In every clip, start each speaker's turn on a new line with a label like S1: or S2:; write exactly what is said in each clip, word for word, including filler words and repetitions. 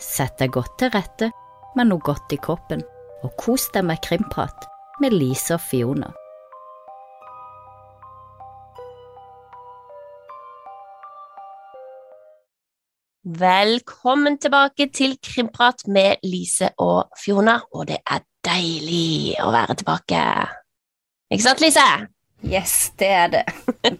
S1: Sett deg godt til rette med noe godt i kroppen, og kos deg med krimprat med Lise og Fiona.
S2: Velkommen tilbake til Krimprat med Lise og Fiona, og det er deilig å være tilbake. Ikke sant, Lise?
S1: Yes, det er det.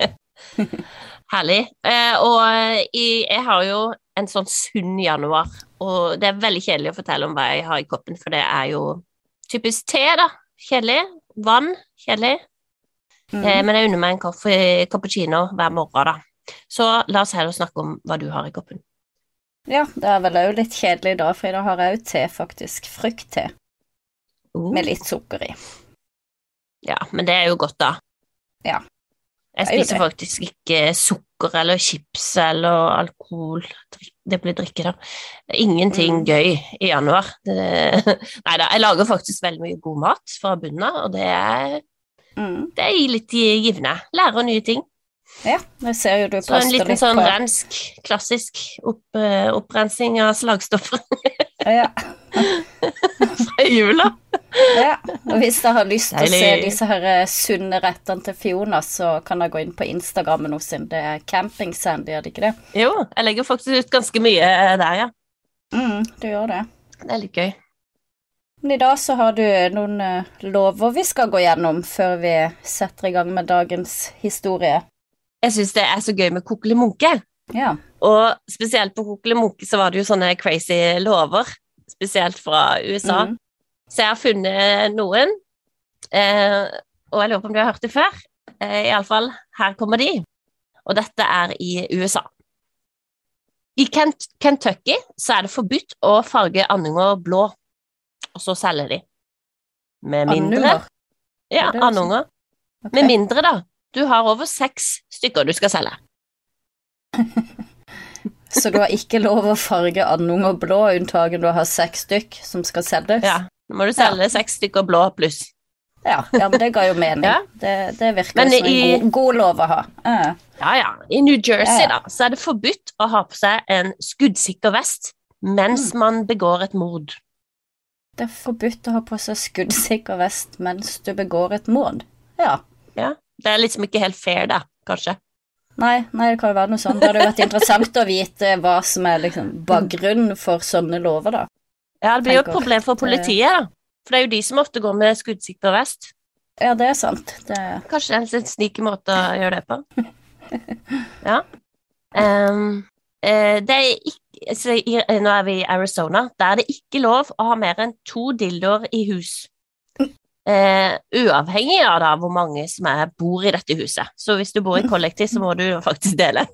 S2: Herlig. Eh, og jeg har jo en sånn sunn januar, og det er veldig kjedelig å fortelle om hva jeg har i koppen, for det er jo typisk te da, kjedelig, vann, kjedelig. Mm. Eh, men jeg unner meg en kaffe, cappuccino hver morgen da. Så la oss heller snakke om hva du har i koppen.
S1: Ja, det er vel også litt kjedelig da, for da har jeg jo te faktisk, fruktte, uh. med litt sukker i.
S2: Ja, men det er jo godt da.
S1: Ja.
S2: Jeg spiser faktisk ikke sukker eller chips eller alkohol. Det blir drikke da. Ingenting mm. gøy i januar. Det, neida, jeg lager faktisk veldig mye god mat fra bunnen av, og det er, mm. det er litt givende. Lærer nye ting.
S1: Ja, jeg ser jo du
S2: Så en liten sånn på... rensk, klassisk opp, opprensing av slagstoffer.
S1: Ja.
S2: Fra jula.
S1: Ja, og hvis jeg har lyst til å se disse her sunne rettene til Fiona, så kan jeg gå inn på Instagrammen hos sin. Det er Camping Sandy, er det ikke det?
S2: Jo, jeg legger faktisk ut ganske mye der, ja.
S1: Mm, du gjør det.
S2: Det er litt gøy.
S1: Men i dag så har du noen lover vi skal gå gjennom før vi setter i gang med dagens historie.
S2: Jeg synes det er så gøy med Kokkelimunke.
S1: Ja.
S2: Og spesielt på Kokkelimunke så var det jo sånne crazy lover, spesielt fra U S A. Mm. Så jeg har funnet noen, eh, og jeg lurer på om du har hørt det før. Eh, I alle fall, her kommer de. Og dette er i U S A. I Kent- Kentucky så er det forbudt å farge andunger blå, og så selger de. Med mindre.
S1: Andunger?
S2: Ja, andunger. Okay. Med mindre da. Du har over seks stykker du skal selge.
S1: Så du har ikke lov å farge andunger blå, unntagen du har seks stykk som skal selges?
S2: Ja. Nå må du selge ja. seks stykker blå pluss.
S1: Ja, ja, men det ga jo mening. Ja. Det, det virker men som i, en god, god lov å ha. Uh.
S2: Ja, ja. I New Jersey ja, ja. da, så er det forbudt å ha på seg en skuddsikker vest mens mm. man begår et mord.
S1: Det er forbudt å ha på seg skuddsikker vest mens du begår et mord. Ja.
S2: Ja, det er liksom ikke helt fair da, kanskje.
S1: Nei, nei, det kan jo være noe sånt. Det hadde vært interessant å vite hva som er liksom bakgrunnen for sånne lover da.
S2: Ja, det blir jo et problem for politiet, da. For det er jo de som ofte går med skuddsikker vest.
S1: Ja, det er sant. Det...
S2: Kanskje det er en snikke måte å gjøre det på. Ja. Um, uh, det er ikke, så i, nå er vi i Arizona. Der er det ikke lov å ha mer enn to dildoer i hus. Uh, uavhengig av da, hvor mange som er, bor i dette huset. Så hvis du bor i kollektiv, så må du faktisk dele.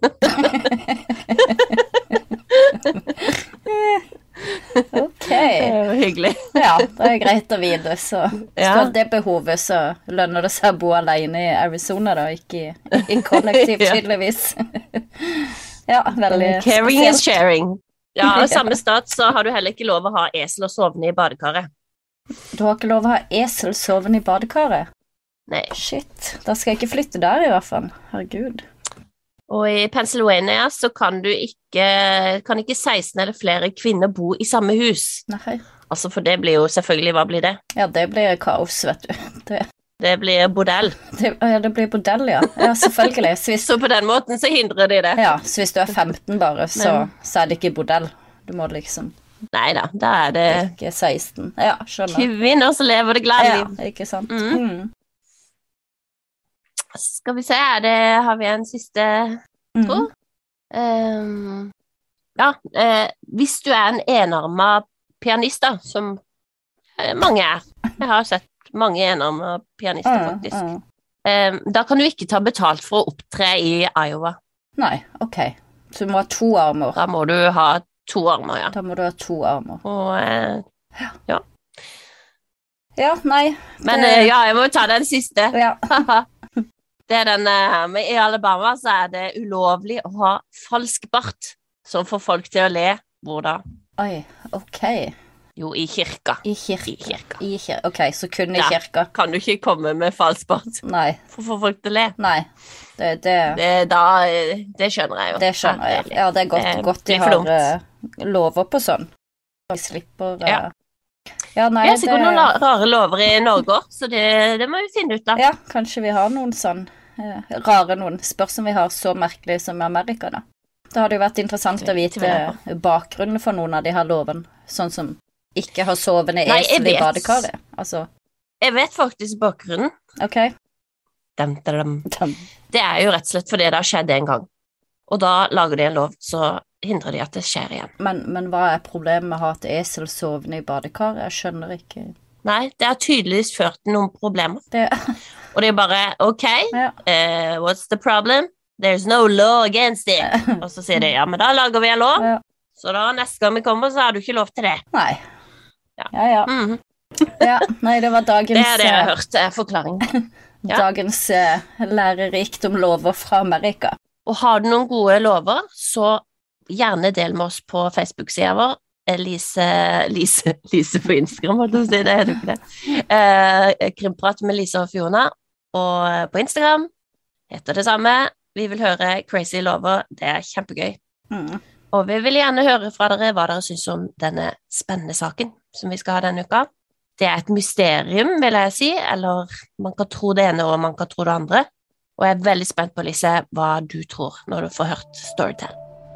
S1: Ok.
S2: Det er jo hyggelig.
S1: Ja, det er greit å vite, så hvis ja. du har det behovet, så lønner det seg å bo alene i Arizona da, ikke i, i kollektiv tydeligvis. Ja, veldig
S2: caring
S1: spesielt.
S2: Is sharing. Ja, i samme stat så har du heller ikke lov å ha esel og sovne i badekaret.
S1: Du har ikke lov å ha esel sovende i badekaret?
S2: Nei.
S1: Shit, da skal jeg ikke flytte der i hvert fall. Herregud.
S2: Og i Pennsylvania så kan du ikke, kan ikke seksten eller flere kvinner bo i samme hus.
S1: Nei.
S2: Altså, for det blir jo selvfølgelig, hva blir det?
S1: Ja, det blir kaos, vet du. Det,
S2: det blir bordell.
S1: Det, ja, det blir bordell, ja. Ja, selvfølgelig.
S2: Så, hvis, så på den måten så hindrer de det.
S1: Ja, så hvis du er femten bare, så, så er det ikke bordell. Du må liksom...
S2: Neida, da er det...
S1: Ikke seksten. Ja, skjønner.
S2: Kvinner som lever det glade liv.
S1: Ja, ikke sant.
S2: Mm. Mm. Skal vi se, er det, har vi en siste tro? Mm. Um, ja, uh, hvis du er en enarmet pianist da, som uh, mange er, jeg har sett mange enarmet pianister faktisk, uh, uh. Um, da kan du ikke ta betalt for å opptre i Iowa.
S1: Nei, ok. Så du må ha to armer.
S2: Da må du ha to armer, ja.
S1: Da må du ha to armer.
S2: Og, uh, ja. ja.
S1: Ja, nei. Det...
S2: Men uh, ja, jeg må ta den siste.
S1: Ja.
S2: Det er den, men i Alabama så er det ulovlig å ha falsk bart, som får folk til å le. Hvor da?
S1: Oi, ok.
S2: Jo, i kirka.
S1: I kirka.
S2: I kirka.
S1: I kirka. Ok, så kun i
S2: ja,
S1: kirka.
S2: Kan du ikke komme med falsk bart?
S1: Nei.
S2: For å få folk til å le?
S1: Nei. Det, det...
S2: det, da, det skjønner jeg jo.
S1: Det skjønner jeg, ja. Det er godt, det, godt de har uh, lover på sånn. Vi slipper... Uh...
S2: Ja.
S1: Ja, nei,
S2: det er sikkert
S1: det...
S2: noen rare lover i Norge, så det, det må vi finne ut av.
S1: Ja, kanskje vi har noen sånn uh, rare noen spørs om vi har så merkelig som i Amerika da. Det hadde jo vært interessant å vite bakgrunnen for noen av de her loven, sånn som ikke har sovende esel i badekaret. Altså.
S2: Jeg vet faktisk bakgrunnen.
S1: Ok.
S2: Dum, dum, dum. Det er jo rett og slett fordi det har skjedd en gang. Og da lager de en lov, så hindrer de at det skjer igjen.
S1: Men, men hva er problemet med å ha et esel sovende i badekaret? Jeg skjønner ikke.
S2: Nei, det har tydeligvis ført til noen problemer. Det... Og det er bare, ok, ja. uh, what's the problem? There's no law against it. Og så sier de, ja, men da lager vi en lov. Ja. Så da neste gang vi kommer, så har du ikke lov til det.
S1: Nei. Ja, ja. ja.
S2: Mm.
S1: ja nei, det var dagens...
S2: Det er det jeg har hørt, er forklaring.
S1: Ja. Dagens uh, lærerikt om lover fra Amerika.
S2: Og har du noen gode lover, så gjerne del med oss på Facebook-siden vår. Lise, Lise, Lise på Instagram, måtte du si, det er du ikke det. Uh, Krimprat med Lise og Fiona. Og på Instagram heter det samme. Vi vil høre crazy lover, det er kjempegøy. Mm. Og vi vil gjerne høre fra dere hva dere synes om denne spennende saken som vi skal ha denne uka. Det er et mysterium, vil jeg si, eller man kan tro det ene og man kan tro det andre. Og jeg er veldig spent på, Lise, hva du tror når du får hørt Storytell.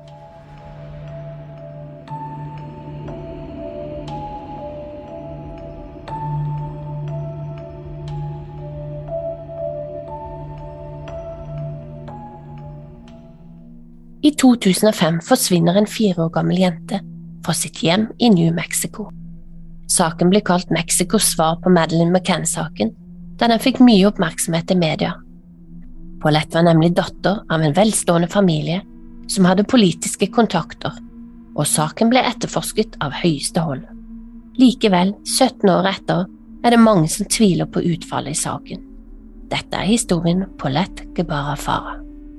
S2: I to tusen og fem forsvinner en fire år gammel jente fra sitt hjem i New Mexico. Saken blir kalt Mexicos svar på Madeleine McCann-saken, da den fikk mye oppmerksomhet i media. Paulette var nemlig datter av en velstående familie som hadde politiske kontakter, og saken ble etterforsket av høyeste hold. Likevel, sytten år etter, er det mange som tviler på utfallet i saken. Dette er historien Paulette Guevara Farah.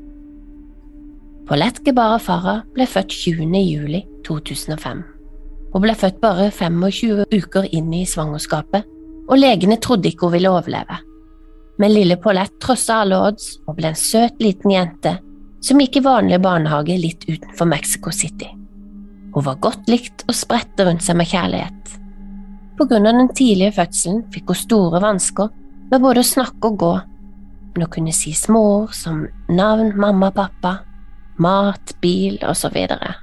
S2: Paulette Guevara Farah ble født tjuende juli to tusen og fem. Hun ble født bare tjuefem uker inn i svangerskapet, og legene trodde ikke hun ville overleve. Men lille Paulette trosset alle odds og ble en søt liten jente som gikk i vanlig barnehage litt utenfor Mexico City. Hun var godt likt og spredte rundt seg med kjærlighet. På grunn av den tidlige fødselen fikk hun store vansker med både å snakke og gå, men hun kunne si småord som navn, mamma, pappa, mat, bil og så videre.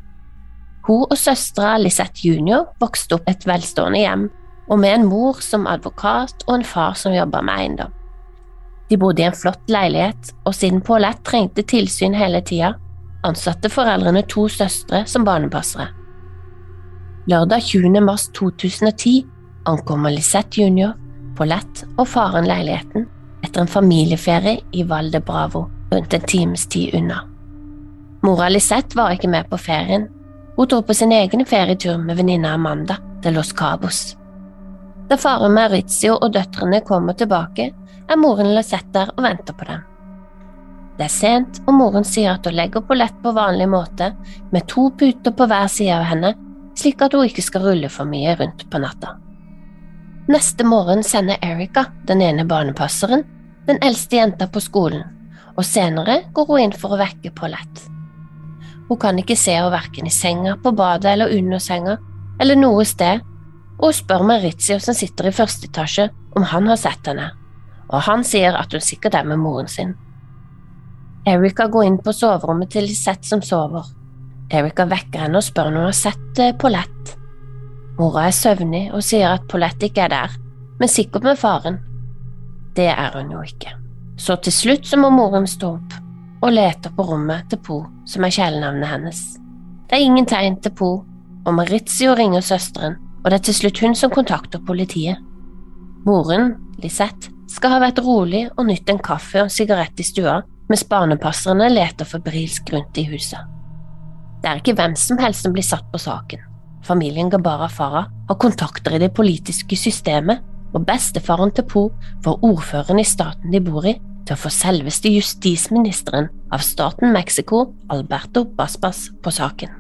S2: Hun og søstra Lisette junior vokste opp et velstående hjem, og med en mor som advokat og en far som jobbet med eiendom. De bodde i en flott leilighet, og siden Paulette trengte tilsyn hele tida, ansatte foreldrene to søstre som barnepassere. Lørdag tjuende mars to tusen og ti ankommer Lisette junior, Paulette og faren leiligheten etter en familieferie i Val de Bravo rundt en times tid unna. Mora Lisette var ikke med på ferien. Hun dro på sin egen ferietur med venninna Amanda til Los Cabos. Da faren Maurizio og døtrene kommer tilbake, er moren Lisette der og venter på dem. Det er sent, og moren sier at hun legger Paulette på vanlig måte med to puter på hver side av henne, slik at hun ikke skal rulle for mye rundt på natta. Neste morgen sender Erika, den ene barnepasseren, den eldste jenta på skolen, og senere går hun inn for å vekke Paulette. Hun kan ikke se henne hverken i senga, på badet eller under senga, eller noe sted, og hun spør Maurizio som sitter i første etasje om han har sett henne, og han sier at hun sikkert er med moren sin. Erika går inn på soverommet til Lisette som sover. Erika vekker henne og spør om hun har sett Paulette. Mora er søvnig og sier at Paulette ikke er der, men sikkert med faren. Det er hun jo ikke. Så til slutt så må moren stå opp og leter på rommet til Po, som er kjælenavnet hennes. Det er ingen tegn til Po, og Maurizio ringer søsteren, og det er til slutt hun som kontakter politiet. Moren, Lisette, skal ha vært rolig og nytt en kaffe og en sigarett i stua, mens barnepasserne leter febrilsk rundt i huset. Det er ikke hvem som helst som blir satt på saken. Familien Guevara Farah har kontakter i det politiske systemet, og bestefaren til Po var ordføreren i staten de bor i, til å få selveste justisministeren av staten Mexico, Alberto Basbas, på saken.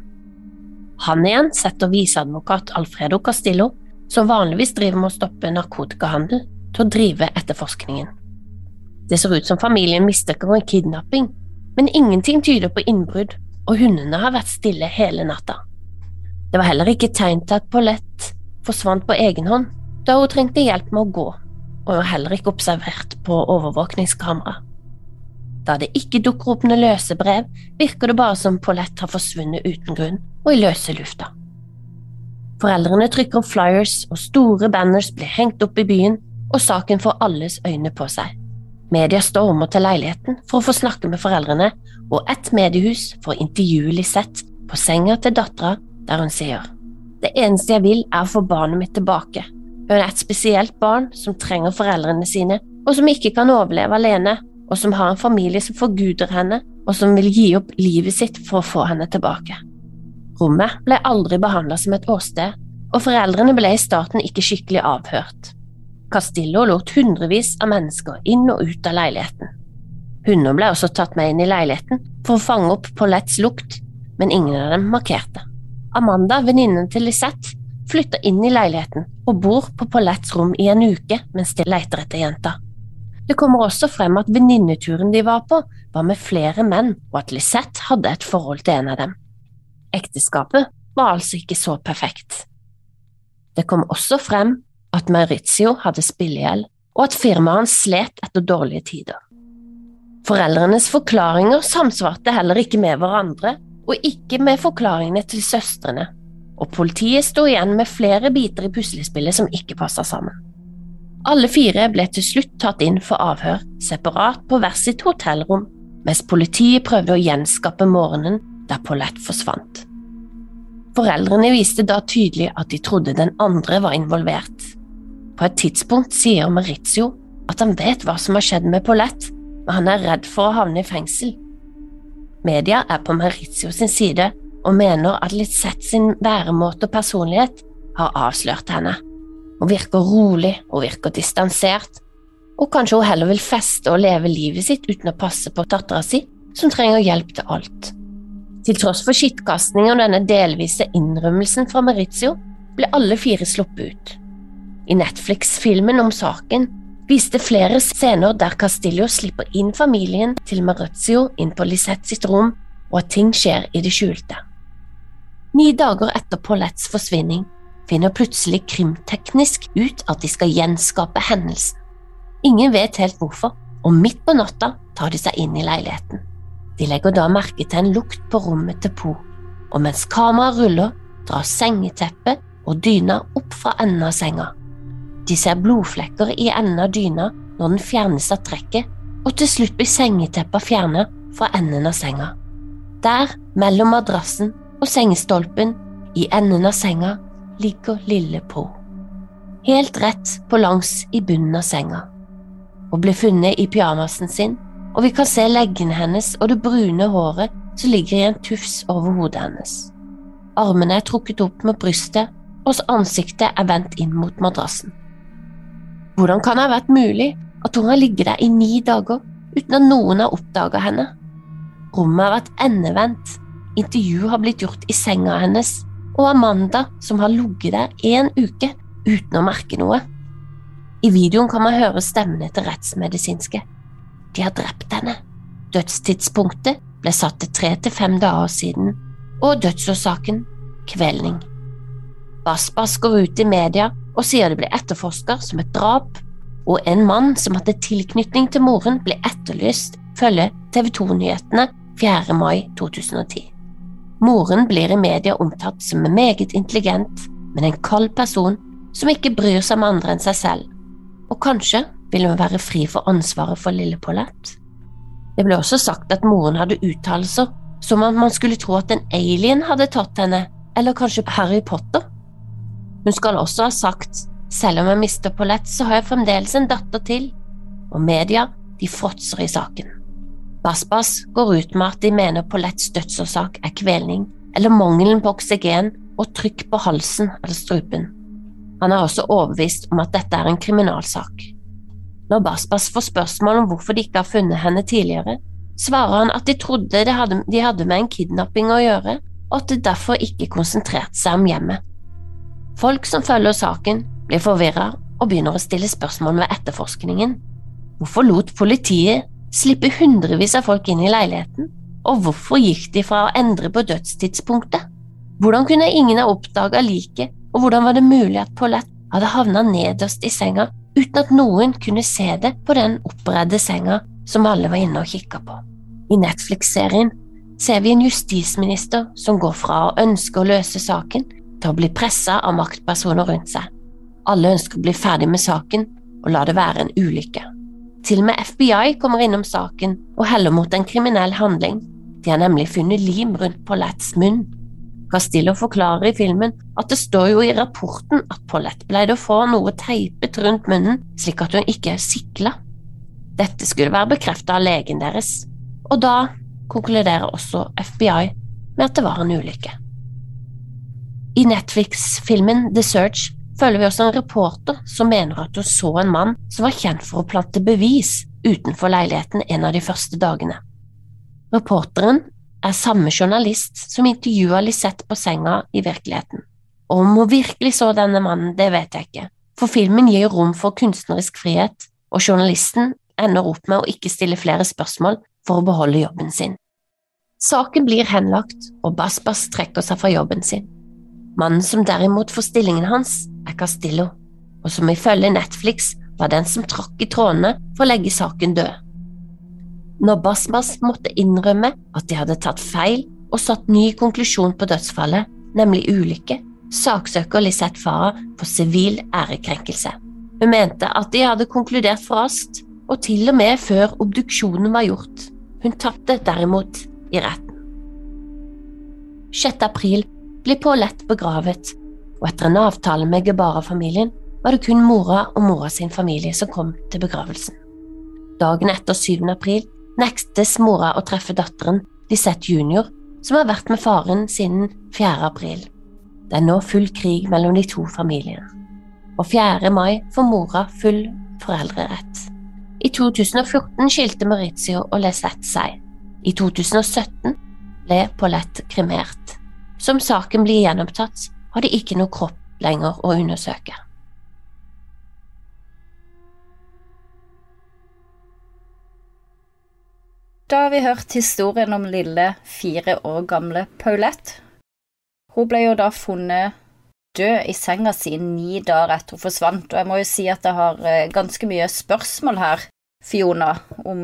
S2: Han igjen setter viseadvokat Alfredo Castillo, som vanligvis driver med å stoppe narkotikahandel, til å drive etterforskningen. Det ser ut som familien mistenker en kidnapping, men ingenting tyder på innbrudd, og hundene har vært stille hele natta. Det var heller ikke tegn til at Paulette forsvant på egen hånd, da hun trengte hjelp med å gå, og hun var heller ikke observert på overvåkningskamera. Da det ikke dukker opp noen løse brev, virker det bare som Paulette har forsvunnet uten grunn og i løse lufta. Foreldrene trykker opp flyers, og store banners blir hengt opp i byen, og saken får alles øyne på seg. Media stormer til leiligheten for å få snakke med foreldrene, og et mediehus får intervjue Lisette på senga til dattera, der hun sier: «Det eneste jeg vil er å få barnet mitt tilbake. Hun er et spesielt barn som trenger foreldrene sine, og som ikke kan overleve alene, og som har en familie som forguder henne, og som vil gi opp livet sitt for å få henne tilbake.» Rommet ble aldri behandlet som et åsted, og foreldrene ble i starten ikke skikkelig avhørt. Castillo lot hundrevis av mennesker inn og ut av leiligheten. Hunder ble også tatt med inn i leiligheten for å fange opp Paulettes lukt, men ingen av dem markerte. Amanda, venninnen til Lisette, flytter inn i leiligheten og bor på Paulettes rom i en uke mens de leter etter jenta. Det kommer også frem at venninneturen de var på var med flere menn, og at Lisette hadde et forhold til en av dem. Ekteskapet var altså ikke så perfekt. Det kom også frem at Maurizio hadde spillegjeld, og at firmaet hans slet etter dårlige tider. Foreldrenes forklaringer samsvarte heller ikke med hverandre, og ikke med forklaringene til søstrene, og politiet sto igjen med flere biter i puslespillet som ikke passet sammen. Alle fire ble til slutt tatt inn for avhør, separat på hver sitt hotellrom, mens politiet prøvde å gjenskape morgenen der Paulette forsvant. Foreldrene viste da tydelig at de trodde den andre var involvert. På et tidspunkt sier Maurizio at han vet hva som har skjedd med Paulette, men han er redd for å havne i fengsel. Media er på Maurizio sin side og mener at Lisette sin væremåte og personlighet har avslørt henne. Hun virker rolig og virker distansert, og kanskje hun heller vil feste og leve livet sitt uten å passe på datteren sin, som trenger hjelp til alt. Til tross for skittkastning og denne delvise innrømmelsen fra Maurizio, ble alle fire sluppet ut. I Netflix-filmen om saken viste flere scener der Castillo slipper inn familien til Maurizio inn på Lisette sitt rom, og at ting skjer i det skjulte. Ni dager etter Paulettes forsvinning finner plutselig krimteknisk ut at de skal gjenskape hendelsen. Ingen vet helt hvorfor, og midt på natta tar de seg inn i leiligheten. De legger da merke til en lukt på rommet til Po, og mens kameraet ruller, drar sengeteppet og dyna opp fra enden av senga. De ser blodflekker i enden av dyna når den fjernes av trekket, og til slutt blir sengeteppet fjernet fra enden av senga. Der, mellom madrassen og sengestolpen, i enden av senga, ligger lille Po. Helt rett på langs i bunnen av senga, og blir funnet i pyjamasen sin, og vi kan se leggene hennes og det brune håret som ligger i en tufs over hodet hennes. Armene er trukket opp med brystet, og ansiktet er vendt inn mot madrassen. Hvordan kan det ha vært mulig at hun har ligget der i ni dager uten at noen har oppdaget henne? Rommet har vært endevendt, intervju har blitt gjort i senga hennes, og Amanda som har ligget der en uke uten å merke noe. I videoen kan man høre stemmene til rettsmedisinske. De har drept henne. Dødstidspunktet ble satt til tre til fem dager siden, og dødsårsaken kvelning. Basbas går ut i media og sier det ble etterforsket som et drap, og en mann som hadde tilknytning til moren ble etterlyst, følger T V to-nyhetene fjerde mai to tusen og ti. Moren blir i media omtatt som en meget intelligent, men en kald person som ikke bryr seg om andre enn seg selv, og kanskje vil hun være fri for ansvaret for lille Paulette. Det ble også sagt at moren hadde uttalelser som at man skulle tro at en alien hadde tatt henne, eller kanskje Harry Potter. Hun skal også ha sagt, selv om jeg mister Paulette, så har jeg fremdeles en datter til, og media, de fråtser i saken. Basbas går ut med at de mener Paulettes dødsårsak er kvelning, eller mangelen på oksygen og trykk på halsen eller strupen. Han er også overbevist om at dette er en kriminalsak. Når Basbas får spørsmål om hvorfor de ikke har funnet henne tidligere, svarer han at de trodde de hadde, de hadde med en kidnapping å gjøre, og at de derfor ikke konsentrerte seg om hjemmet. Folk som følger saken blir forvirret og begynner å stille spørsmål ved etterforskningen. Hvorfor lot politiet slippe hundrevis av folk inn i leiligheten, og hvorfor gikk de fra å endre på dødstidspunktet? Hvordan kunne ingen ha oppdaget liket, og hvordan var det mulig at Paulette hadde havnet nederst i senga uten at noen kunne se det på den oppredde senga som alle var inne og kikket på? I Netflix-serien ser vi en justisminister som går fra å ønske å løse saken til å bli presset av maktpersoner rundt seg. Alle ønsker å bli ferdig med saken og la det være en ulykke. Til og med F B I kommer innom saken og heller mot en kriminell handling. De har nemlig funnet lim rundt Paulettes munn. Castillo forklarer i filmen at det står jo i rapporten at Paulette pleide å få noe teipet rundt munnen slik at hun ikke siklet. Dette skulle være bekreftet av legen deres, og da konkluderer også F B I med at det var en ulykke. I Netflix-filmen The Search følger vi også en reporter som mener at hun så en mann som var kjent for å plante bevis utenfor leiligheten en av de første dagene. Reporteren er samme journalist som intervjuet Lisette på senga i virkeligheten. Og om hun virkelig så denne mannen, det vet jeg ikke, for filmen gir rom for kunstnerisk frihet, og journalisten ender opp med å ikke stille flere spørsmål for å beholde jobben sin. Saken blir henlagt, og Basbas trekker seg fra jobben sin. Mannen som derimot får stillingen hans er Castillo, og som ifølge Netflix var den som trakk i trådene for å legge saken død. Når Basbas måtte innrømme at de hadde tatt feil og satt ny konklusjon på dødsfallet, nemlig ulykke, saksøker Lisette Farah for sivil ærekrenkelse. Hun mente at de hadde konkludert for raskt, og til og med før obduksjonen var gjort. Hun tapte derimot i retten. sjette april blir Paulette begravet, og etter en avtale med Gebara-familien var det kun mora og mora sin familie som kom til begravelsen. Dagen etter syvende april nektes mora å treffe datteren Lisette junior, som har vært med faren siden fjerde april. Det er nå full krig mellom de to familiene. Og fjerde mai får mora full foreldrerett. I to tusen og fjorten skilte Maurizio og Lisette seg. I to tusen og sytten ble Paulette kremert. Som saken blir gjenopptatt, har de ikke noe kropp lenger å undersøke.
S1: Da har vi hørt historien om lille, fire år gamle Paulette. Hun ble jo da funnet død i senga si ni dager etter hun forsvant, og jeg må jo si at jeg har ganske mye spørsmål her, Fiona, om,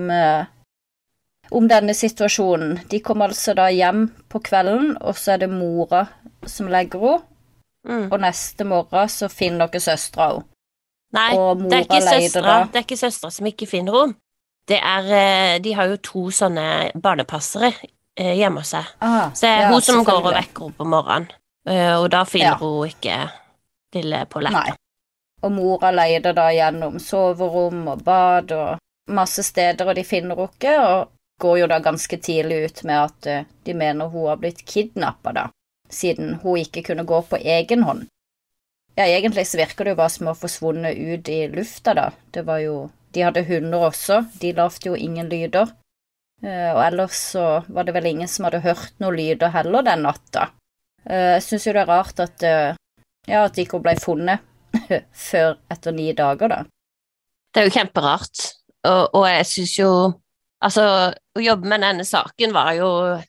S1: om denne situasjonen. De kom altså da hjem på kvelden, og så er det mora som legger henne, mm. og neste morgen så finner dere søstra henne.
S2: Nei, det er ikke søstra, da... det er ikke søstra som ikke finner henne. Det er, de har jo to sånne barnepassere hjemme hos seg. Ah, så det er ja, hun som går og vekker henne på morgenen, og da finner ja. hun ikke lille Paulette.
S1: Nei, og mora leider da gjennom soverom og bad og masse steder, og de finner henne ikke, og går jo da ganske tidlig ut med at de mener hun har blitt kidnappet da, siden hun ikke kunne gå på egen hånd. Ja, egentlig så virker det jo bare som å ha forsvunnet ut i lufta da. Det var jo... De hadde hunder også, de lavte jo ingen lyder, og ellers så var det vel ingen som hadde hørt noen lyder heller den natta. Jeg synes jo det er rart at, ja, at de ikke ble funnet før etter ni dager da.
S2: Det er jo kjemperart, og, og jeg synes jo, altså å jobbe med denne saken var jo,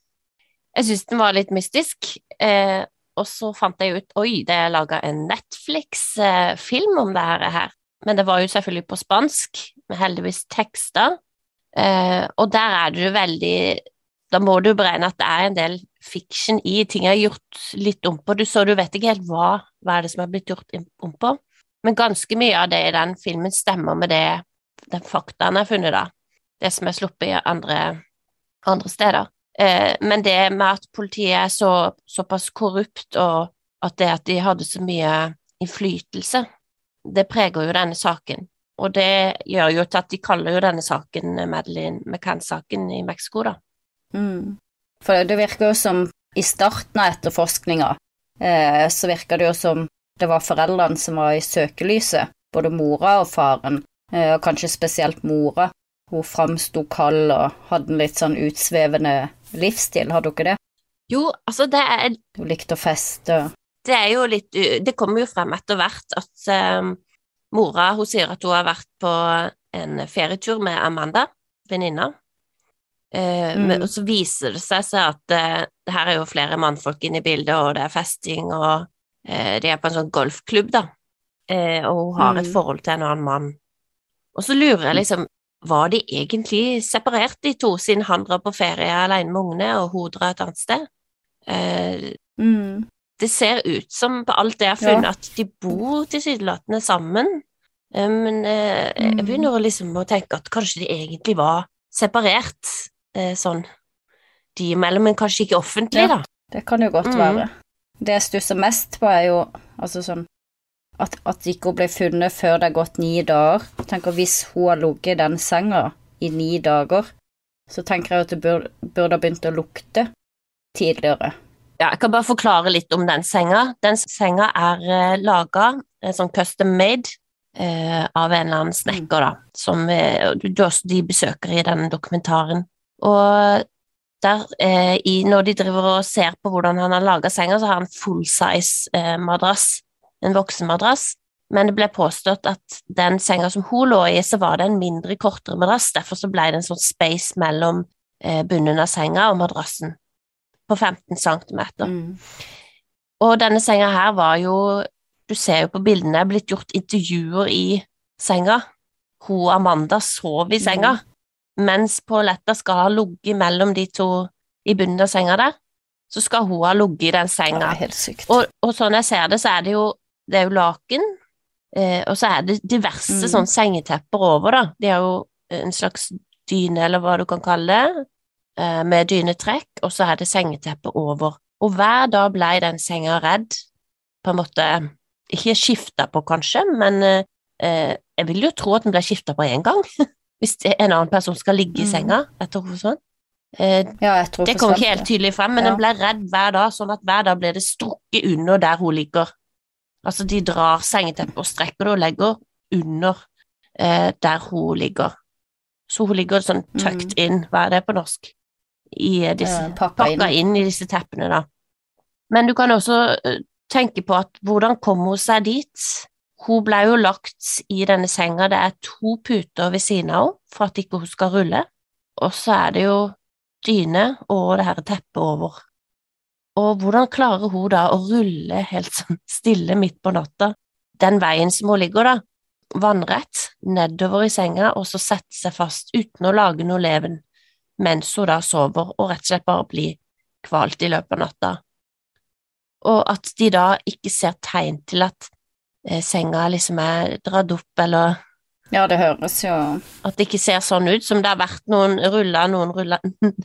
S2: jeg synes den var litt mystisk, eh, og så fant jeg ut, oi, det er laget en Netflix-film om det her. Men det var jo selvfølgelig på spansk, med heldigvis tekster, eh, og der er det jo veldig, da må du beregne at det er en del fiction i, ting er gjort litt om på, du, så du vet ikke helt hva, hva er det som er blitt gjort om på, men ganske mye av det i den filmen stemmer med det, den faktaen er funnet da, det som er sluppet i andre, andre steder. Eh, men det med at politiet er så, såpass korrupt, og at det at de hadde så mye innflytelse, det preger jo denne saken, og det gjør jo til at de kaller jo denne saken Madeleine McCann-saken i Mexico da.
S1: Mm. For det virker jo som i starten av etterforskninga, eh, så virker det jo som det var foreldrene som var i søkelyset, både mora og faren, eh, og kanskje spesielt mora. Hun framstod kald og hadde en litt sånn utsvevende livsstil, hadde hun ikke det?
S2: Jo, altså det er...
S1: Hun likte å feste.
S2: Det er jo litt, det kommer jo frem etter hvert at um, mora, hun sier at hun har vært på en ferietur med Amanda, venninna, Eh,
S1: Mm.
S2: men, og så viser det seg så at eh, det her er jo flere mannfolk inne i bildet, og det er festing, og eh, de er på en sånn golfklubb, da. Eh, og hun har et
S1: Mm.
S2: forhold til en annen mann. Og så lurer jeg liksom, var de egentlig separert, de to, siden han drar på ferie alene med ungene, og hun drar et annet sted? Eh,
S1: Mm.
S2: det ser ut som på alt det jeg har
S1: Ja.
S2: funnet, at de bor tilsynelatende sammen. Eh, men eh, jeg
S1: Mm.
S2: begynner liksom å tenke at kanskje de egentlig var separert, eh, sånn de imellom, men kanskje ikke offentlig,
S1: Ja.
S2: da.
S1: Det kan jo godt
S2: Mm.
S1: være. Det jeg stusser mest på, er jo altså sånn at, at ikke hun ble funnet før det har gått ni dager. Tenker hvis hun har ligget i den senga i ni dager, så tenker jeg at det burde, burde ha begynt å lukte tidligere.
S2: Ja, jeg kan bare forklare litt om den senga. Den senga er eh, laget, eh, sånn custom made, eh, av en eller annen snekker, da, som eh, du, du også de besøker i den dokumentaren. Og der, eh, i, når de driver og ser på hvordan han har laget senga, så har han full-size eh, madrass, en voksenmadrass, men det ble påstått at den senga som hun lå i, så var det en mindre, kortere madrass, derfor så ble det en sånn space mellom eh, bunnen av senga og madrassen, på femten centimeter.
S1: Mm.
S2: Og denne senga her var jo, du ser jo på bildene, blitt gjort intervjuer i senga. Hun Amanda sov i senga, mens Pauletta skal ha ligget mellom de to i bunnen av senga der, så skal hun ha ligget i den
S1: Det
S2: senga.
S1: er helt sykt.
S2: Og, og sånn jeg ser det, så er det jo, det er jo laken, eh, og så er det diverse
S1: Mm.
S2: sånn sengetepper over, da. De har jo en slags dyne, eller hva du kan kalle det, eh, med dynetrekk, og så er det sengeteppe over. Og hver dag ble den senga redd, på en måte, ikke skiftet på kanskje, men eh, jeg vil jo tro at den ble skiftet på en gang, hvis en annen person skal ligge i
S1: Mm.
S2: senga etter hun sånn. Eh,
S1: Ja, jeg tror
S2: det kommer
S1: forsvant
S2: ikke helt tydelig frem, men
S1: Ja.
S2: den ble redd hver dag, sånn at hver dag ble det strukket under der hun ligger. Altså, de drar sengeteppet og strekker det og legger under eh, der hun ligger. Så hun ligger sånn tucked inn, hva er det på norsk? I eh, disse,
S1: Eh, pakka inn.
S2: pakka inn i disse teppene, da. Men du kan også eh, tenke på at hvordan kom hun seg dit? Hun ble jo lagt i denne senga, det er to puter ved siden av henne, for at ikke hun skal rulle, og så er det jo dyne og det her teppet over. Og hvordan klarer hun da å rulle helt sånn stille midt på natta, den veien som hun ligger da, vannrett, nedover i senga, og så sette seg fast uten å lage noe leven, mens hun da sover, og rett og slett bare blir kvalt i løpet av natta. Og at de da ikke ser tegn til at eh, senga liksom er dratt opp, eller
S1: Ja, det høres jo
S2: at det ikke ser sånn ut, som det har vært noen ruller, noen ruller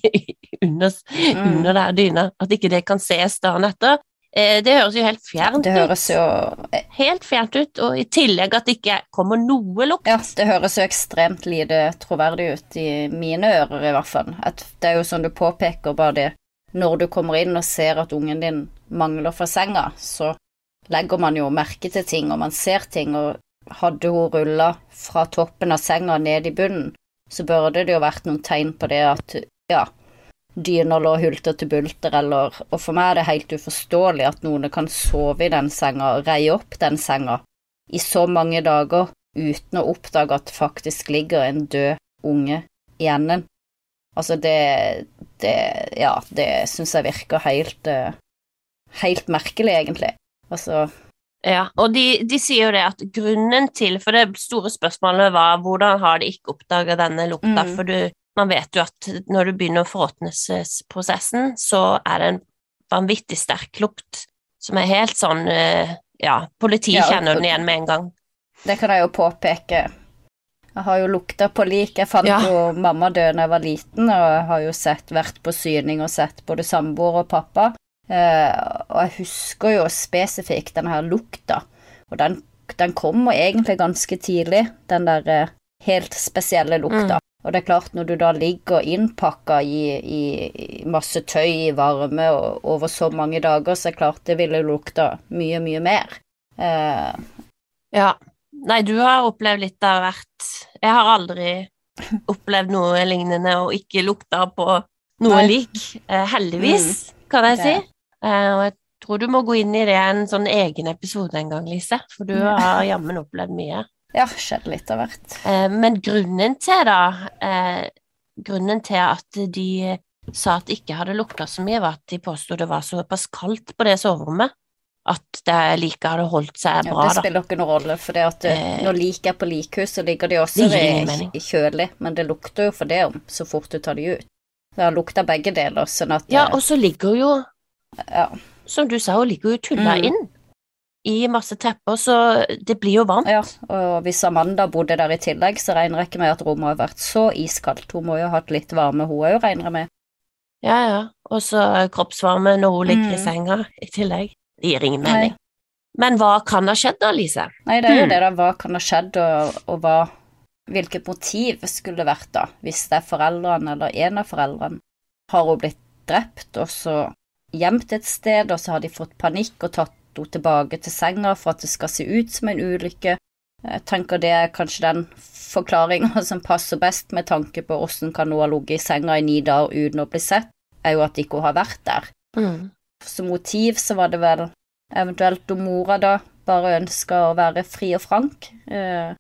S2: under,
S1: Mm.
S2: under der dyna, at ikke det kan ses dagen etter. Eh, det høres jo helt fjernt
S1: Det høres
S2: ut.
S1: jo
S2: Helt fjernt ut, og i tillegg at det ikke kommer noe lukt.
S1: Ja, det høres jo ekstremt lite troverdig ut i mine ører, i hvert fall. At det er jo sånn du påpeker bare det. Når du kommer inn og ser at ungen din mangler fra senga, så legger man jo merke til ting, og man ser ting, og hadde hun rullet fra toppen av senga ned i bunnen, så burde det jo vært noen tegn på det at, ja, dyner lå hulter til bulter, eller, og for meg er det helt uforståelig at noen kan sove i den senga, og reie opp den senga, i så mange dager, uten å oppdage at det faktisk ligger en død unge i enden. Altså det, det, ja, det synes jeg virker helt, eh, helt merkelig egentlig. Altså,
S2: Ja, og de, de sier jo det at grunnen til, for det store spørsmålet var hvordan har de ikke oppdaget denne lukta,
S1: Mm.
S2: for du, man vet jo at når du begynner forråtnelsesprosessen, så er det en vanvittig sterk lukt, som er helt sånn, eh, ja, politiet
S1: Ja,
S2: kjenner
S1: og-
S2: den igjen med en gang.
S1: det kan jeg jo påpeke. Jeg har jo lukta på lik. Jeg fant
S2: Ja.
S1: jo mamma død da jeg var liten, og jeg har jo sett, vært på syning og sett både samboer og pappa. Eh, og jeg husker jo spesifikt denne her lukta, og den, den kommer egentlig ganske tidlig, den der eh, helt spesielle lukta. Og det er klart, når du da ligger innpakka i, i, i masse tøy i varme og over så mange dager, så er det klart det ville lukta mye, mye mer. Eh,
S2: Ja, nei, du har opplevd litt av hvert. Jeg har aldri opplevd noe lignende og ikke lukta på noe
S1: Nei.
S2: lik, eh, heldigvis, kan jeg si. Eh, og jeg tror du må gå inn i det en sånn egen episode en gang, Lise, for du har jammen opplevd mye.
S1: ja, skjedd litt av hvert.
S2: Eh, men grunnen til da, eh, grunnen til at de sa at de ikke hadde lukta så mye, var at de påstod det var såpass kaldt på det soverommet, at det like hadde holdt seg
S1: Ja,
S2: bra,
S1: det
S2: da.
S1: spiller ikke noen rolle, for det at det,
S2: Eh,
S1: når lik er på likhus, så ligger de også
S2: det gir ingen
S1: i,
S2: mening.
S1: i kjølig, men det lukter jo for det om, så fort du tar de ut. Det har lukta begge deler, sånn at
S2: Ja,
S1: eh,
S2: og så ligger jo,
S1: ja.
S2: som du sa, hun ligger jo tulla
S1: Mm.
S2: inn i masse tepper, så det blir jo varmt.
S1: Ja, og hvis Amanda bodde der i tillegg, så regner jeg ikke med at rommet har vært så iskaldt. Hun må jo ha hatt litt varme, hun er jo regner jeg med.
S2: Ja, ja, og så kroppsvarme når hun ligger i
S1: Mm.
S2: senga i tillegg. Det gir ingen
S1: Nei.
S2: mening. Men hva kan ha skjedd da, Lise?
S1: Nei, det er jo
S2: Mm.
S1: det da, hva kan ha skjedd, og, og hva, hvilket motiv skulle det vært da, hvis det er foreldrene eller en av foreldrene. Har hun blitt drept, og så gjemt et sted, og så har de fått panikk og tatt henne tilbake til senga for at det skal se ut som en ulykke. Jeg tenker det er kanskje den forklaringen som passer best med tanke på hvordan kan hun ha ligget i senga i ni dager uten å bli sett, er jo at ikke hun har vært der.
S2: Mm.
S1: Som motiv så var det vel eventuelt om mora da bare ønsket å være fri og frank. Eh,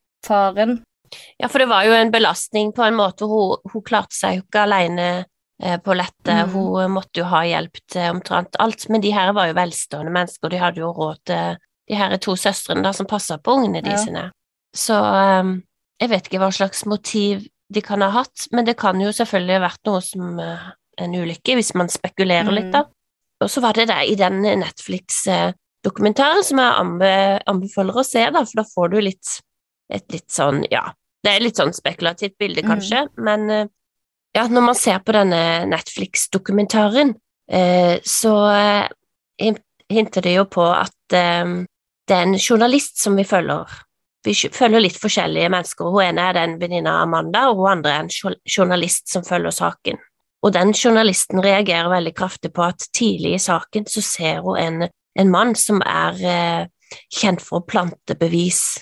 S1: faren.
S2: Ja, for det var jo en belastning på en måte. Hun, hun klarte seg jo ikke alene eh, på lettet.
S1: Mm.
S2: Hun måtte jo ha hjelp til omtrent alt, men de her var jo velstående mennesker, og de hadde jo råd til de her to søstrene da, som passet på ungene de
S1: Ja.
S2: sine. Så eh, jeg vet ikke hva slags motiv de kan ha hatt, men det kan jo selvfølgelig ha vært noe som eh, en ulykke, hvis man spekulerer
S1: Mm.
S2: litt da. Og så var det det i den Netflix-dokumentaren som jeg anbe anbefaler å se, da, for da får du litt, et litt sånn, ja, det er litt sånn spekulativt bilde
S1: Mm.
S2: kanskje, men eh, ja, når man ser på denne Netflix-dokumentaren, eh, så eh, hin- hinter det jo på at eh, det er en journalist som vi følger. Vi sj- følger litt forskjellige mennesker. Hun ene er den venninna Amanda, og hun andre er en jo- journalist som følger saken. Og den journalisten reagerer veldig kraftig på at tidlig i saken så ser hun en, en mann som er eh, kjent for å plante bevis.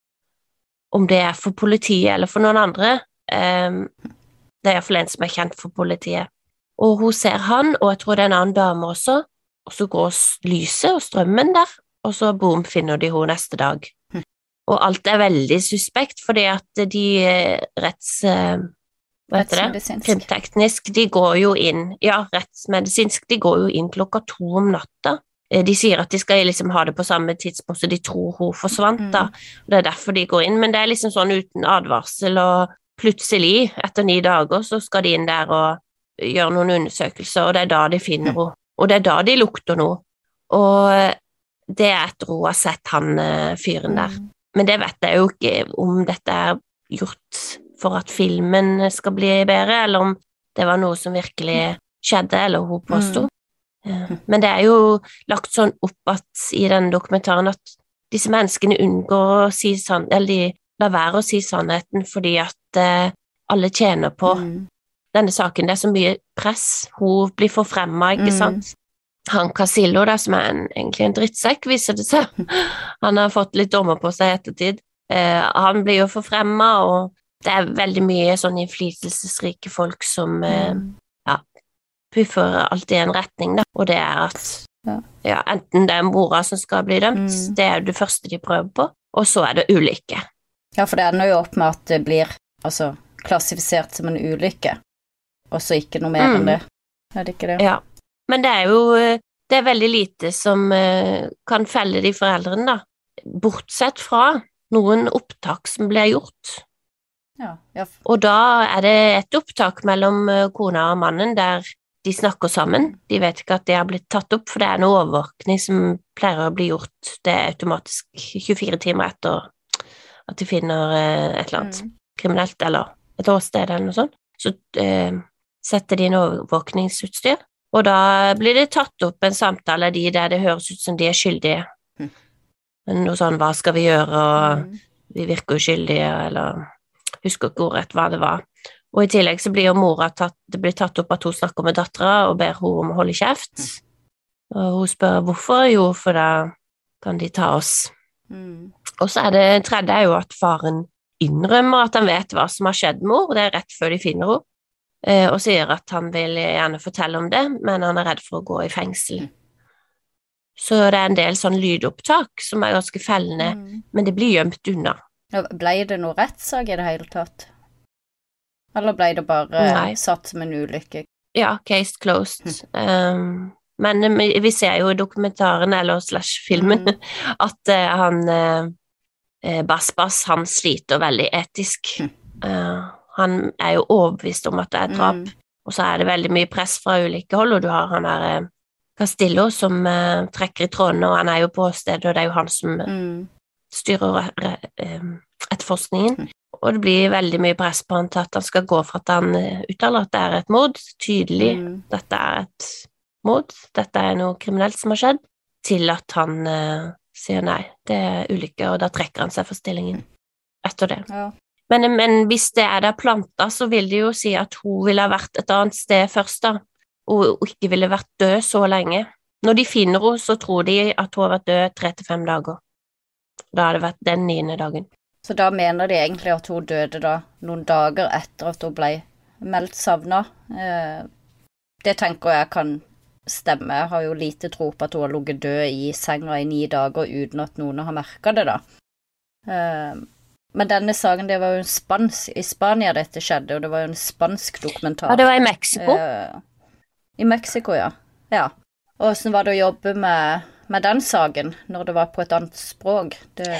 S2: Om det er for politiet eller for noen andre, eh, det er i hvert fall en som er kjent for politiet. Og hun ser han, og jeg tror det er en annen dame også, og så går s- lyset og strømmen der, og så boom, finner de henne neste dag.
S1: Hm.
S2: Og alt er veldig suspekt, fordi at de eh, retts... eh, hva heter det?
S1: Rettsmedisinsk.
S2: Krimteknisk, de går jo inn, ja, rettsmedisinsk, de går jo inn klokka to om natta. Eh, De sier at de skal liksom ha det på samme tidspunkt, så de tror hun forsvant da. Og det er derfor de går inn, men det er liksom sånn uten advarsel, og plutselig, etter ni dager, så skal de inn der og gjøre noen undersøkelser, og det er da de finner henne. Og det er da de lukter noe. Og det er etter hun har sett han eh, fyren der.
S1: Mm.
S2: Men det vet jeg jo ikke om dette er gjort for at filmen skal bli bedre, eller om det var noe som virkelig skjedde, eller hun påsto. Eh, Men det er jo lagt sånn opp at i den dokumentaren at disse menneskene unngår å si sann, eller de lar være å si sannheten fordi at eh, alle tjener på
S1: Mm.
S2: denne saken. Det er så mye press. Hun blir forfremmet, ikke
S1: Mm.
S2: sant? Han Casillo, da, som er en, egentlig en drittsekk, viser det seg. Han har fått litt dommer på seg i ettertid. Eh, han blir jo forfremmet, og det er veldig mye sånn innflytelsesrike folk som eh,
S1: Mm.
S2: puffer alt i en retning, da. Og det er at
S1: Ja.
S2: ja, enten det er mora som skal bli dømt,
S1: Mm.
S2: det er jo det første de prøver på, og så er det ulykke.
S1: Ja, for det ender jo opp med at det blir altså, klassifisert som en ulykke, og så ikke noe mer
S2: Mm.
S1: enn det. Er det ikke det?
S2: Ja. Men det er jo eh, det er veldig lite som eh, kan felle de foreldrene, da. Bortsett fra noen opptak som blir gjort.
S1: Ja, ja. f-
S2: Og da er det et opptak mellom eh, kona og mannen der de snakker sammen. De vet ikke at det har blitt tatt opp, for det er noe overvåkning som pleier å bli gjort. Det er automatisk tjuefire timer etter at de finner eh, et eller annet
S1: Mm.
S2: kriminelt, eller et åsted eller noe sånt. Så eh, setter de inn overvåkningsutstyr, og da blir det tatt opp en samtale av de der det høres ut som de er skyldige.
S1: Mm.
S2: Men noe sånn, hva skal vi gjøre, og
S1: Mm.
S2: vi virker uskyldige, eller husker ikke ordrett hva det var. Og i tillegg så blir jo mora tatt, det blir tatt opp at hun snakker med dattera og ber hun om å holde kjeft. Og hun spør hvorfor, jo, for da kan de ta oss.
S1: Mm.
S2: Og så er det tredje er jo at faren innrømmer at han vet hva som har skjedd med henne, det er rett før de finner henne, eh, og sier at han vil gjerne fortelle om det, men han er redd for å gå i fengsel. Så det er en del sånn lydopptak som er ganske fellende,
S1: Mm.
S2: men det blir gjemt unna.
S1: Ja, ble det noe rettssak i det hele tatt? Eller ble det bare
S2: Nei.
S1: satt som en ulykke?
S2: Ja, case closed. Um, men vi, vi ser jo i dokumentaren, eller slash filmen,
S1: Mm.
S2: at uh, han uh, Bass Bass, han sliter veldig etisk.
S1: Mm.
S2: Uh, han er jo overbevist om at det er drap,
S1: Mm.
S2: og så er det veldig mye press fra ulike hold, og du har han der uh, Castillo som uh, trekker i trådene, og han er jo på stedet, og det er jo han som
S1: Mm.
S2: styrer uh, etterforskningen.
S1: Mm.
S2: Og det blir veldig mye press på han til at han skal gå for at han uh, uttaler at det er et mord, tydelig,
S1: Mm.
S2: dette er et mord, dette er noe kriminelt som har skjedd, til at han uh, sier nei, det er ulykke, og da trekker han seg for stillingen etter det.
S1: Ja.
S2: Men, men hvis det er der planta, så vil det jo si at hun ville ha vært et annet sted først da, og ikke ville vært død så lenge. Når de finner henne, så tror de at hun har vært død tre til fem dager. Da har det vært den niende dagen.
S1: Så da mener de egentlig at hun døde da noen dager etter at hun ble meldt savnet. Eh, det tenker jeg kan stemme. Jeg har jo lite tro på at hun har ligget død i senga i ni dager uten at noen har merket det da. Eh, men denne saken, det var jo en spansk, i Spania dette skjedde, og det var jo en spansk dokumentar.
S2: Ja, det var i Mexico.
S1: Eh, I Mexico, ja. Ja. Og hvordan var det å jobbe med, med den saken, når det var på et annet språk? Det...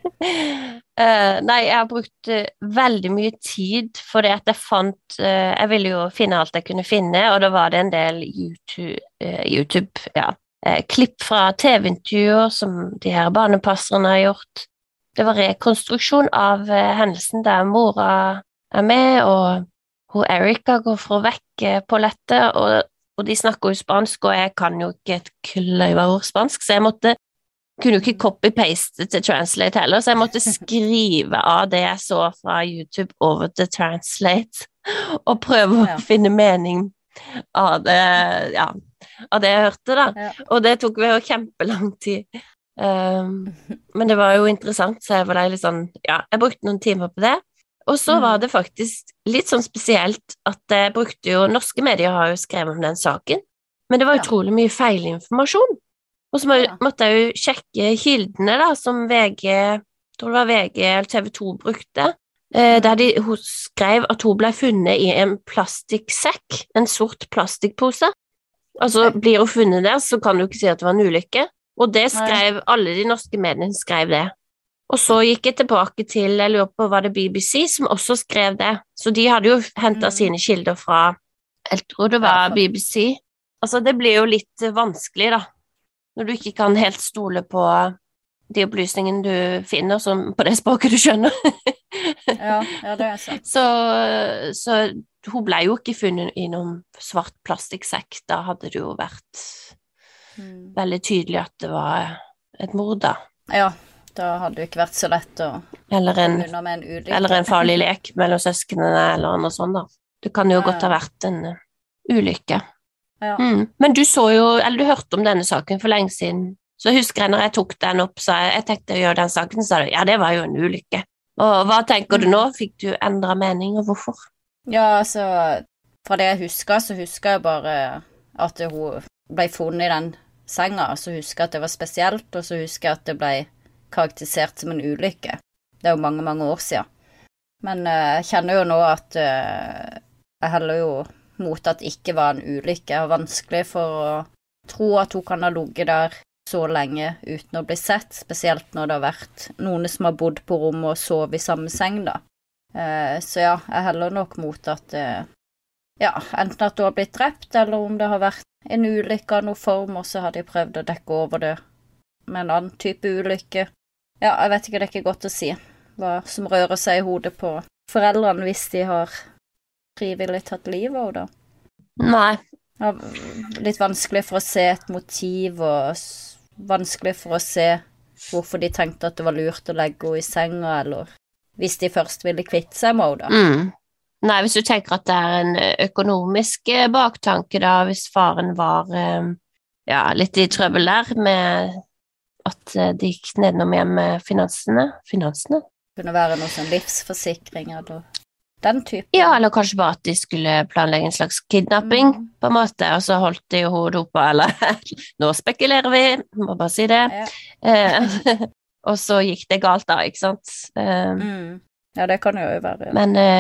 S2: uh, nei, jeg har brukt uh, veldig mye tid, fordi at jeg fant, uh, jeg ville jo finne alt jeg kunne finne, og da var det en del YouTube, uh, YouTube ja, uh, klipp fra T V-intervjuer som de her barnepasserne har gjort. Det var rekonstruksjon av uh, hendelsen der mora er med, og hun Erika går for å vekke Paulette, og og de snakker jo spansk, og jeg kan jo ikke et kløyvord spansk, så jeg måtte, kunne jo ikke copy-paste til Translate heller, så jeg måtte skrive av det jeg så fra YouTube over til Translate, og prøve
S1: Ja.
S2: å finne mening av det, ja, av det jeg hørte da.
S1: Ja.
S2: Og det tok jo kjempelang tid. Um, men det var jo interessant, så jeg var litt sånn, ja, jeg brukte noen timer på det. Og så var det faktisk litt sånn spesielt at jeg brukte jo, norske medier har jo skrevet om den saken, men det var
S1: Ja.
S2: utrolig mye feilinformasjon. Og så må,
S1: Ja.
S2: måtte jeg jo sjekke kildene da, som V G, jeg tror det var V G eller T V to brukte, eh, der de, hun skrev at hun ble funnet i en plastikksekk, en sort plastikkpose. Altså, blir hun funnet der, så kan du ikke si at det var en ulykke. Og det skrev, alle de norske mediene skrev det. Og så gikk jeg tilbake til, jeg lurer på, var det B B C som også skrev det? Så de hadde jo hentet
S1: Mm.
S2: sine kilder fra, jeg tror det var
S1: Ja, for-
S2: B B C. Altså, det blir jo litt vanskelig da, når du ikke kan helt stole på de opplysningene du finner som, på det språket du skjønner.
S1: Ja, ja, det er sant.
S2: så, så hun ble jo ikke funnet i noen svart plastikksekk, da hadde det jo vært
S1: Mm.
S2: veldig tydelig at det var et mord da.
S1: Ja, da hadde det ikke vært så lett å
S2: Eller en,
S1: unna med en ulykke.
S2: eller en farlig lek mellom søsknene, eller noe sånt da. Det kan jo
S1: Ja,
S2: godt ha
S1: ja.
S2: vært en uh, ulykke.
S1: Ja.
S2: Mm. Men du så jo, eller du hørte om denne saken for lenge siden, så husker jeg når jeg tok den opp, så jeg, jeg tenkte å gjøre den saken, så sa du, ja, det var jo en ulykke. Og hva tenker du
S1: Mm.
S2: nå? Fikk du endret mening, og hvorfor?
S1: Ja, altså, fra det jeg husker, så husker jeg bare at hun ble funnet i den senga, så husker jeg at det var spesielt, og så husker jeg at det ble karakterisert som en ulykke. Det er jo mange, mange år siden. Men eh, jeg kjenner jo nå at eh, jeg heller jo mot at det ikke var en ulykke. Jeg har vanskelig for å tro at hun kan ha ligget der så lenge uten å bli sett, spesielt når det har vært noen som har bodd på rommet og sovet i samme seng da. Eh, så ja, jeg heller nok mot at eh, ja, enten at hun har blitt drept, eller om det har vært en ulykke av noen form, og så har de prøvd å dekke over det med en annen type ulykke. Ja, jeg vet ikke, det er ikke godt å si hva som rører seg i hodet på foreldrene hvis de har frivillig tatt livet av det.
S2: Nei.
S1: Ja, litt vanskelig for å se et motiv, og s- vanskelig for å se hvorfor de tenkte at det var lurt å legge henne i senga, eller hvis de først ville kvitte seg med henne.
S2: Mm. Nei, hvis du tenker at det er en økonomisk eh, baktanke da, hvis faren var eh, ja, litt i trøbbel der med at eh, det gikk nedenom igjen med finansene, finansene?
S1: Det kunne være noe sånn livsforsikring eller den type.
S2: Ja, eller kanskje bare at de skulle planlegge en slags kidnapping,
S1: Mm.
S2: på en måte, og så holdt de hodet oppe, eller nå spekulerer vi, må bare si det.
S1: Ja.
S2: Eh, og så gikk det galt da, ikke sant? Eh,
S1: Mm. Ja, det kan jo være.
S2: Men eh, ja,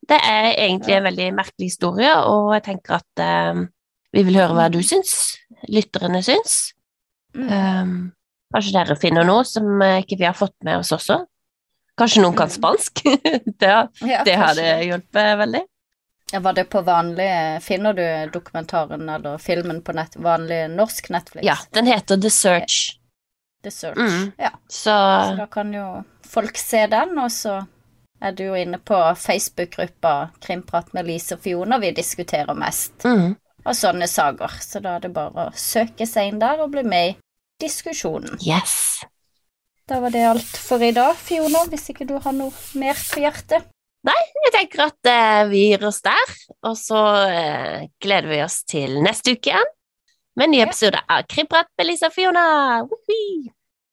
S2: Det er egentlig en veldig merkelig historie, og jeg tenker at eh, vi vil høre hva du syns, lytterne syns.
S1: Mm.
S2: Um, kanskje dere finner noe som eh, ikke vi har fått med oss også. Kanskje noen kan
S1: Mm.
S2: spansk. det
S1: Ja,
S2: det
S1: kanskje
S2: hadde
S1: det.
S2: hjulpet veldig.
S1: Ja, var det på vanlig, finner du dokumentaren eller filmen på nett, vanlig norsk Netflix?
S2: Ja, den heter The Search.
S1: The Search.
S2: Mm.
S1: Ja,
S2: Så
S1: så da kan jo folk se den, og så er du jo inne på Facebook-gruppa Krimprat med Lise og Fiona, vi diskuterer mest
S2: mm.
S1: av sånne sager, så da er det bare å søke seg inn der og bli med i diskusjonen.
S2: Yes.
S1: Da var det alt for i dag, Fiona, hvis ikke du har noe mer på hjertet.
S2: Jeg tenker at eh, vi gir oss der, og så eh, gleder vi oss til neste uke igjen med en ny
S1: Ja.
S2: episode av Krimprat med Lisa og Fiona. Woohoo!